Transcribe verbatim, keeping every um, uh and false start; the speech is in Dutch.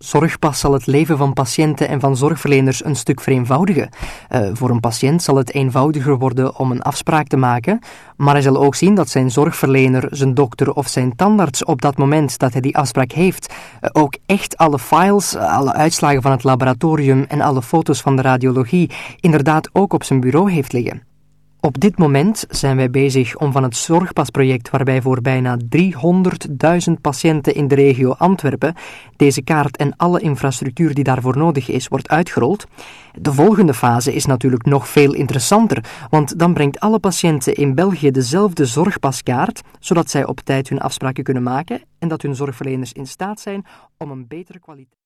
zorgpas zal het leven van patiënten en van zorgverleners een stuk vereenvoudigen. Uh, voor een patiënt zal het eenvoudiger worden om een afspraak te maken, maar hij zal ook zien dat zijn zorgverlener, zijn dokter of zijn tandarts op dat moment dat hij die afspraak heeft, uh, ook echt alle files, alle uitslagen van het laboratorium en alle foto's van de radiologie inderdaad ook op zijn bureau heeft liggen. Op dit moment zijn wij bezig om van het Zorgpasproject, waarbij voor bijna driehonderdduizend patiënten in de regio Antwerpen deze kaart en alle infrastructuur die daarvoor nodig is, wordt uitgerold. De volgende fase is natuurlijk nog veel interessanter, want dan brengt alle patiënten in België dezelfde Zorgpaskaart, zodat zij op tijd hun afspraken kunnen maken en dat hun zorgverleners in staat zijn om een betere kwaliteit